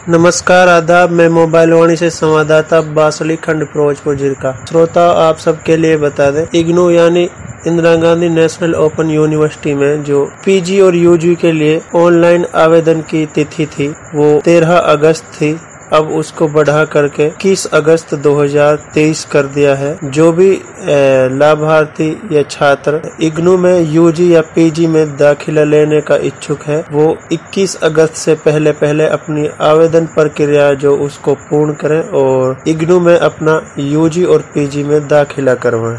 नमस्कार, आदाब। मैं मोबाइल वाणी से संवाददाता बासली खंड फिरोजपुर जिला। श्रोता, आप सबके लिए बता दें, इग्नू यानी Indira Gandhi National Open University में जो पीजी और यूजी के लिए ऑनलाइन आवेदन की तिथि थी वो 13 अगस्त थी। अब उसको बढ़ा करके 21 अगस्त 2023 कर दिया है। जो भी लाभार्थी या छात्र इग्नू में यूजी या पीजी में दाखिला लेने का इच्छुक है वो 21 अगस्त से पहले अपनी आवेदन प्रक्रिया जो उसको पूर्ण करें और इग्नू में अपना यूजी और पीजी में दाखिला करवाएं।